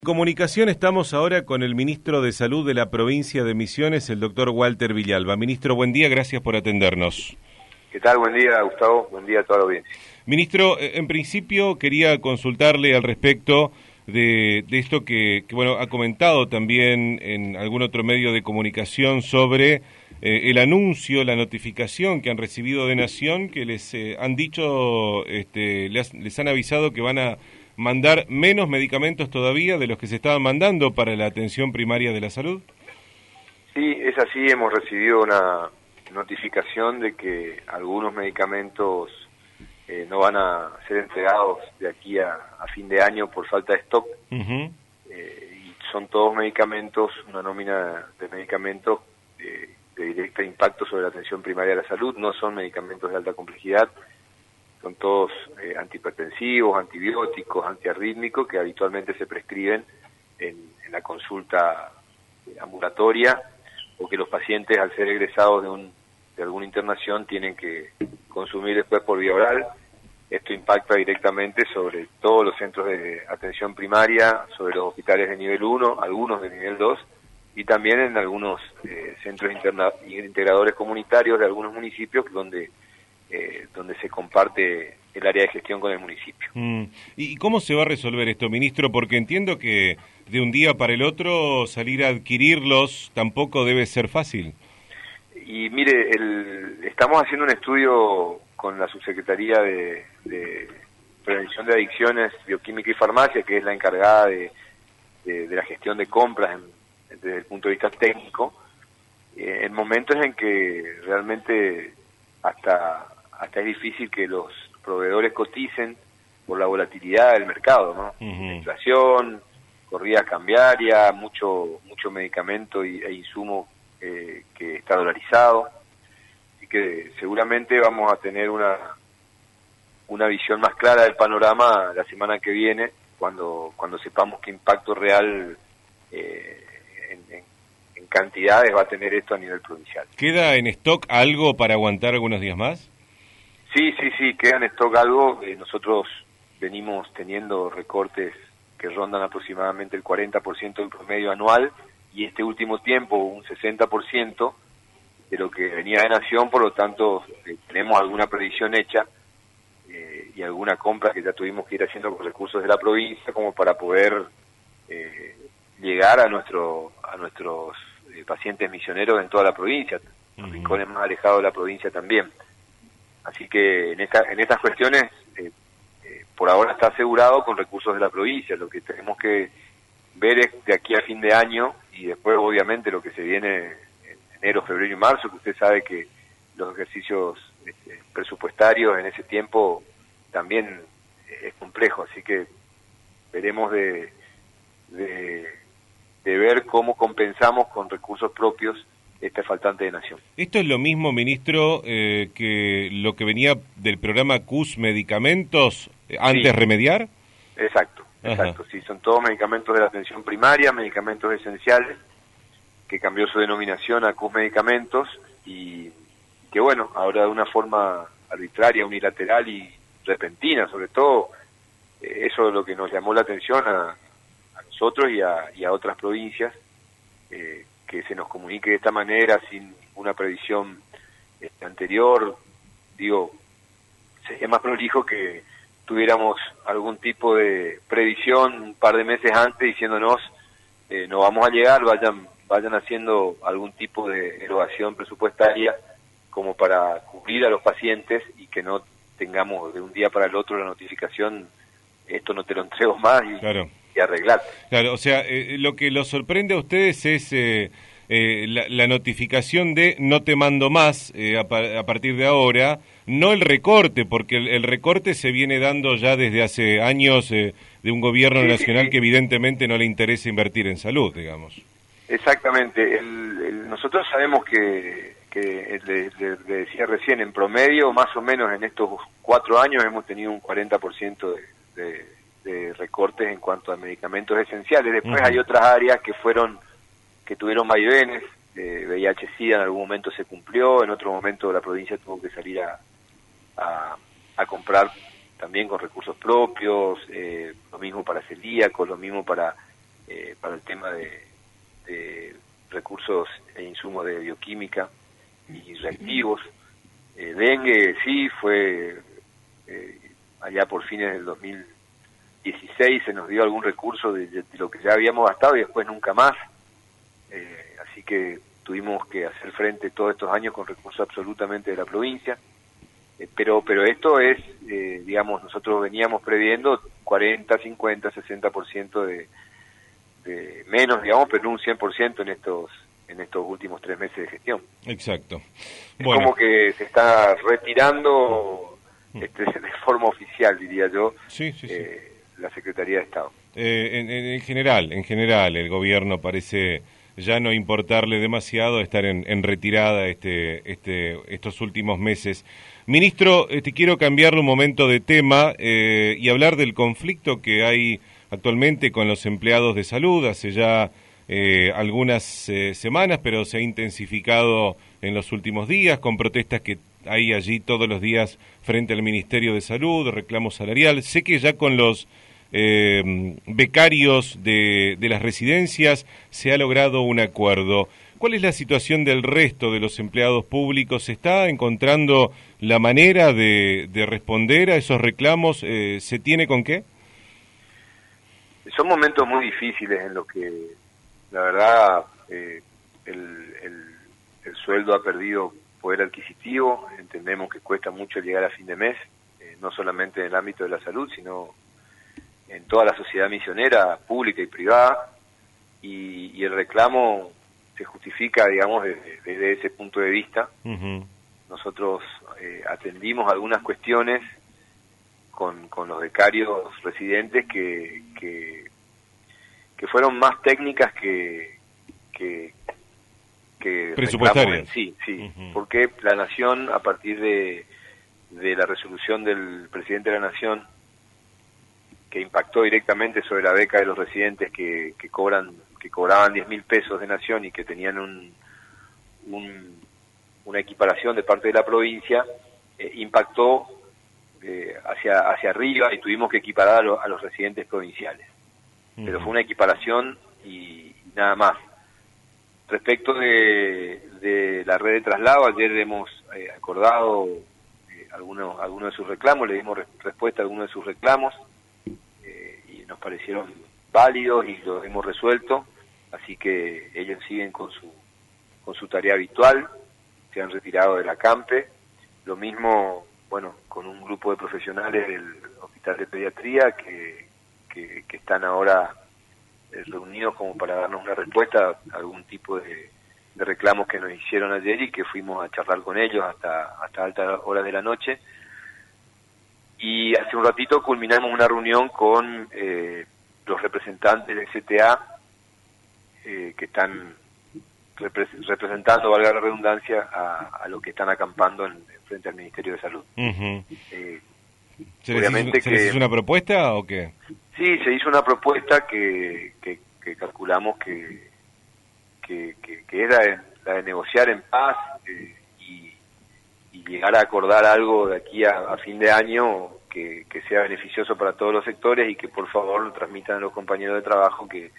Comunicación, estamos ahora con el ministro de Salud de la provincia de Misiones, el doctor Walter Villalba. Ministro, buen día, gracias por atendernos. ¿Qué tal? Buen día, Gustavo. Buen día a toda la audiencia. Ministro, en principio quería consultarle al respecto de esto que bueno, ha comentado también en algún otro medio de comunicación sobre el anuncio, la notificación que han recibido de Nación, que les han dicho, les han avisado que van a mandar menos medicamentos todavía de los que se estaban mandando para la atención primaria de la salud. Sí, es así. Hemos recibido una notificación de que algunos medicamentos no van a ser entregados de aquí a fin de año por falta de stock. Uh-huh. Y son todos medicamentos, una nómina de medicamentos de directo impacto sobre la atención primaria de la salud. No son medicamentos de alta complejidad, son todos antihipertensivos, antibióticos, antiarrítmicos que habitualmente se prescriben en la consulta ambulatoria, o que los pacientes, al ser egresados de alguna internación, tienen que consumir después por vía oral. Esto impacta directamente sobre todos los centros de atención primaria, sobre los hospitales de nivel 1, algunos de nivel 2, y también en algunos centros integradores comunitarios de algunos municipios donde se comparte el área de gestión con el municipio. ¿Y cómo se va a resolver esto, ministro? Porque entiendo que de un día para el otro salir a adquirirlos tampoco debe ser fácil. Y mire, estamos haciendo un estudio con la Subsecretaría de Prevención de Adicciones, Bioquímica y Farmacia, que es la encargada de la gestión de compras desde el punto de vista técnico, en momentos en que realmente hasta es difícil que los proveedores coticen por la volatilidad del mercado, ¿no? Uh-huh. Inflación, corrida cambiaria, mucho medicamento e insumo que está dolarizado, así que seguramente vamos a tener una visión más clara del panorama la semana que viene, cuando sepamos qué impacto real en cantidades va a tener esto a nivel provincial. ¿Queda en stock algo para aguantar algunos días más? Sí, queda en stock algo. Nosotros venimos teniendo recortes que rondan aproximadamente el 40% del promedio anual, y este último tiempo un 60% de lo que venía de Nación. Por lo tanto, tenemos alguna previsión hecha y alguna compra que ya tuvimos que ir haciendo con recursos de la provincia, como para poder llegar a nuestros pacientes misioneros en toda la provincia, los rincones más alejados de la provincia también. Así que en estas cuestiones, por ahora está asegurado con recursos de la provincia. Lo que tenemos que ver es de aquí a fin de año, y después obviamente lo que se viene en enero, febrero y marzo, que usted sabe que los ejercicios presupuestarios en ese tiempo también es complejo. Así que veremos de ver cómo compensamos con recursos propios este faltante de Nación. ¿Esto es lo mismo, ministro, que lo que venía del programa CUS Medicamentos antes Remediar? Exacto, sí, son todos medicamentos de la atención primaria, medicamentos esenciales, que cambió su denominación a CUS Medicamentos, y que bueno, ahora de una forma arbitraria, unilateral y repentina, sobre todo, eso es lo que nos llamó la atención a nosotros y a otras provincias, que se nos comunique de esta manera, sin una previsión anterior. Digo, sería más prolijo que tuviéramos algún tipo de previsión un par de meses antes, diciéndonos no vamos a llegar, vayan haciendo algún tipo de erogación presupuestaria como para cubrir a los pacientes, y que no tengamos de un día para el otro la notificación: esto no te lo entrego más, y arreglar. Claro, o sea, lo que los sorprende a ustedes es la notificación de no te mando más a partir de ahora, no el recorte, porque el recorte se viene dando ya desde hace años de un gobierno nacional que evidentemente no le interesa invertir en salud, digamos. Exactamente. Nosotros sabemos que le decía recién, en promedio, más o menos en estos 4 años hemos tenido un 40% de recortes en cuanto a medicamentos esenciales. Después hay otras áreas que tuvieron vaivenes. VIH-Sida en algún momento se cumplió, en otro momento la provincia tuvo que salir a comprar también con recursos propios, lo mismo para celíacos, lo mismo para para el tema de recursos e insumos de bioquímica y reactivos. Dengue sí fue allá por fines del 2016 se nos dio algún recurso de lo que ya habíamos gastado y después nunca más, así que tuvimos que hacer frente todos estos años con recursos absolutamente de la provincia, pero esto es, digamos, nosotros veníamos previendo 40, 50, 60% de menos, digamos, pero no un 100% en estos últimos 3 meses de gestión. Exacto. Es Bueno. como que se está retirando de forma oficial, diría yo, Sí. la Secretaría de Estado. En general, el gobierno parece ya no importarle demasiado estar en retirada estos últimos meses. Ministro, te quiero cambiarle un momento de tema y hablar del conflicto que hay actualmente con los empleados de salud. Hace ya algunas semanas, pero se ha intensificado en los últimos días con protestas que hay allí todos los días frente al Ministerio de Salud, reclamo salarial. Sé que ya con los becarios de las residencias se ha logrado un acuerdo. ¿Cuál es la situación del resto de los empleados públicos? ¿Se está encontrando la manera de responder a esos reclamos? ¿Se tiene con qué? Son momentos muy difíciles en los que, la verdad, el sueldo ha perdido poder adquisitivo. Entendemos que cuesta mucho llegar a fin de mes, no solamente en el ámbito de la salud, sino en toda la sociedad misionera, pública y privada, y el reclamo se justifica, digamos, desde ese punto de vista. Uh-huh. Nosotros atendimos algunas cuestiones con los becarios residentes que fueron más técnicas que presupuestarias. Sí, Uh-huh. porque la Nación, a partir de la resolución del presidente de la Nación, que impactó directamente sobre la beca de los residentes que cobraban 10.000 pesos de Nación y que tenían una equiparación de parte de la provincia, impactó hacia arriba y tuvimos que equiparar a los residentes provinciales. Uh-huh. Pero fue una equiparación y nada más. Respecto de la red de traslado, ayer hemos acordado algunos de sus reclamos, le dimos respuesta a algunos de sus reclamos y nos parecieron válidos y los hemos resuelto, así que ellos siguen con su tarea habitual, se han retirado de la CAMPE, lo mismo, bueno, con un grupo de profesionales del Hospital de Pediatría que están ahora reunidos como para darnos una respuesta a algún tipo de reclamos que nos hicieron ayer y que fuimos a charlar con ellos hasta altas horas de la noche. Y hace un ratito culminamos una reunión con los representantes del CTA que están representando, valga la redundancia, a los que están acampando frente al Ministerio de Salud. Uh-huh. ¿Se obviamente les hizo una propuesta o qué? Sí, se hizo una propuesta que calculamos que es la de negociar en paz y llegar a acordar algo de aquí a fin de año que sea beneficioso para todos los sectores y que por favor lo transmitan a los compañeros de trabajo que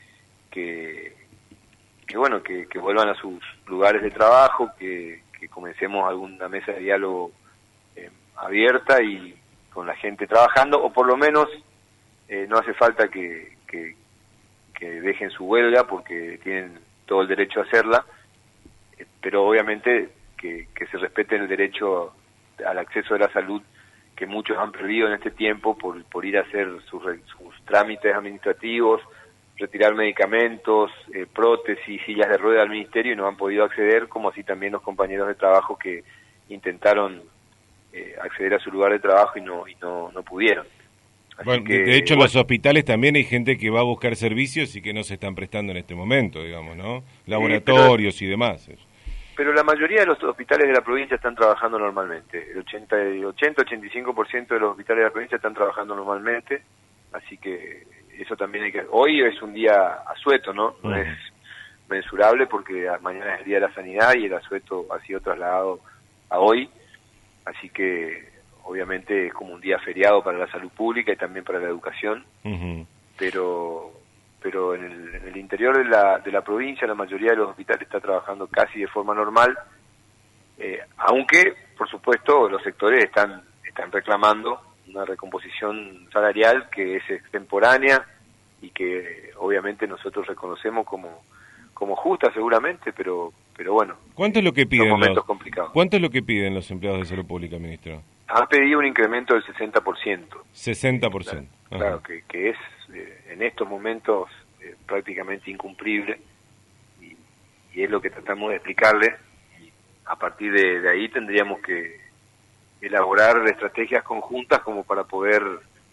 vuelvan a sus lugares de trabajo, que comencemos alguna mesa de diálogo abierta y con la gente trabajando, o por lo menos no hace falta que dejen su huelga porque tienen todo el derecho a hacerla, pero obviamente que se respete el derecho al acceso a la salud que muchos han perdido en este tiempo por ir a hacer sus trámites administrativos, retirar medicamentos, prótesis, sillas de rueda al ministerio y no han podido acceder, como así también los compañeros de trabajo que intentaron acceder a su lugar de trabajo y no pudieron. Así bueno, que, de hecho, en los hospitales también hay gente que va a buscar servicios y que no se están prestando en este momento, digamos, ¿no? Laboratorios y demás. Pero la mayoría de los hospitales de la provincia están trabajando normalmente. El 80-85% de los hospitales de la provincia están trabajando normalmente, así que eso también hay que... Hoy es un día asueto, ¿no? No es mensurable porque mañana es el Día de la Sanidad y el asueto ha sido trasladado a hoy, así que obviamente es como un día feriado para la salud pública y también para la educación, uh-huh. pero pero en el interior de la provincia la mayoría de los hospitales está trabajando casi de forma normal, aunque por supuesto los sectores están reclamando una recomposición salarial que es extemporánea y que obviamente nosotros reconocemos como justa seguramente, pero bueno. ¿Cuánto es lo que piden? Son momentos complicados. ¿Cuánto es lo que piden los empleados de salud pública, ministro? Han pedido un incremento del 60%. 60%. Claro, que es en estos momentos prácticamente incumplible y es lo que tratamos de explicarles, y a partir de ahí tendríamos que elaborar estrategias conjuntas como para poder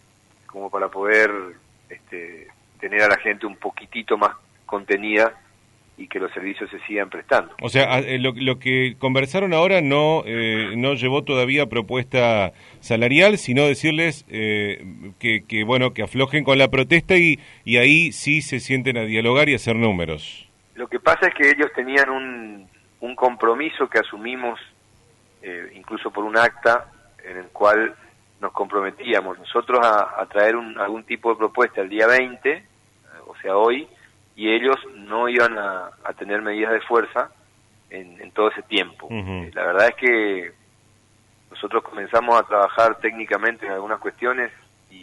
tener a la gente un poquitito más contenida y que los servicios se sigan prestando. O sea, lo que conversaron ahora no llevó todavía propuesta salarial, sino decirles que bueno, que aflojen con la protesta y ahí sí se sienten a dialogar y a hacer números. Lo que pasa es que ellos tenían un compromiso que asumimos incluso por un acta en el cual nos comprometíamos nosotros a traer algún tipo de propuesta el día 20, o sea hoy, y ellos no iban a tener medidas de fuerza en todo ese tiempo. Uh-huh. La verdad es que nosotros comenzamos a trabajar técnicamente en algunas cuestiones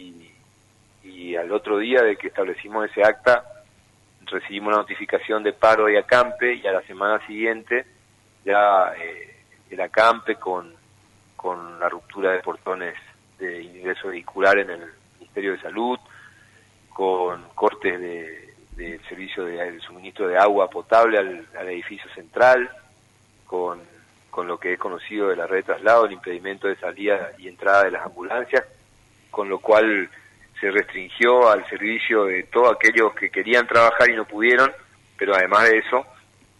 y al otro día de que establecimos ese acta recibimos una notificación de paro y acampe, y a la semana siguiente ya el acampe con la ruptura de portones de ingreso vehicular en el Ministerio de Salud, con cortes del servicio de suministro de agua potable al edificio central, con lo que he conocido de la red de traslado, el impedimento de salida y entrada de las ambulancias, con lo cual se restringió al servicio de todos aquellos que querían trabajar y no pudieron, pero además de eso,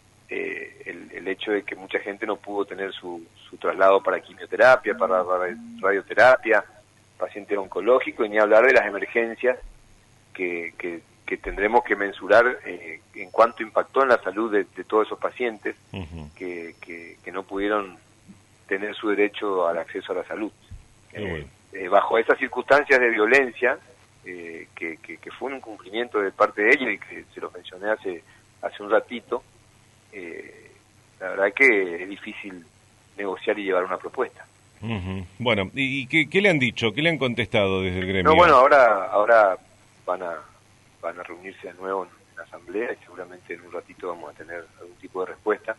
el hecho de que mucha gente no pudo tener su traslado para quimioterapia, para radioterapia, paciente oncológico, y ni hablar de las emergencias que tendremos que mensurar en cuánto impactó en la salud de todos esos pacientes Uh-huh. que no pudieron tener su derecho al acceso a la salud. Bueno. Bajo esas circunstancias de violencia, que fue un incumplimiento de parte de ellos y que se lo mencioné hace un ratito, la verdad que es difícil negociar y llevar una propuesta. Uh-huh. Bueno, ¿y qué le han dicho? ¿Qué le han contestado desde el gremio? No, bueno, ahora van a reunirse de nuevo en la asamblea y seguramente en un ratito vamos a tener algún tipo de respuesta.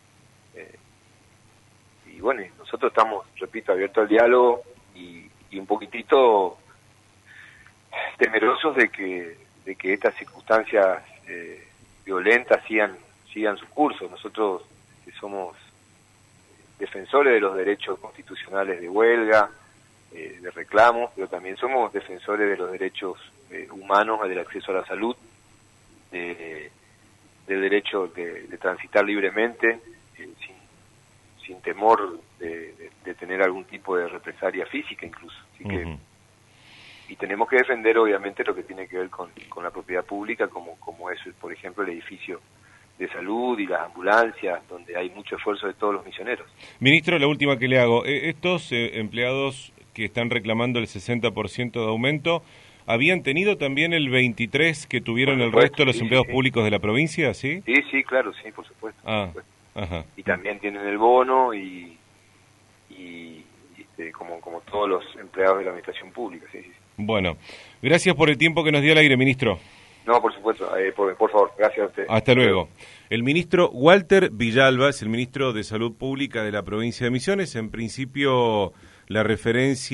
Y bueno, nosotros estamos, repito, abiertos al diálogo y un poquitito temerosos de que estas circunstancias violentas sigan su curso. Nosotros somos defensores de los derechos constitucionales de huelga, de reclamos, pero también somos defensores de los derechos humanos, del acceso a la salud, del derecho de transitar libremente, sin temor de tener algún tipo de represalia física incluso. Así que, Uh-huh. y tenemos que defender obviamente lo que tiene que ver con la propiedad pública, como es, por ejemplo, el edificio de salud y las ambulancias, donde hay mucho esfuerzo de todos los misioneros. Ministro, la última que le hago. Estos empleados que están reclamando el 60% de aumento, ¿habían tenido también el 23% que tuvieron el resto de los empleados públicos de la provincia, sí? Sí, claro, sí, por supuesto. Ah, por supuesto. ajá. Y también tienen el bono y como todos los empleados de la administración pública. Sí. Bueno, gracias por el tiempo que nos dio al aire, ministro. No, por supuesto, por favor, gracias a usted. Hasta luego. El ministro Walter Villalba es el ministro de Salud Pública de la provincia de Misiones. En principio, la referencia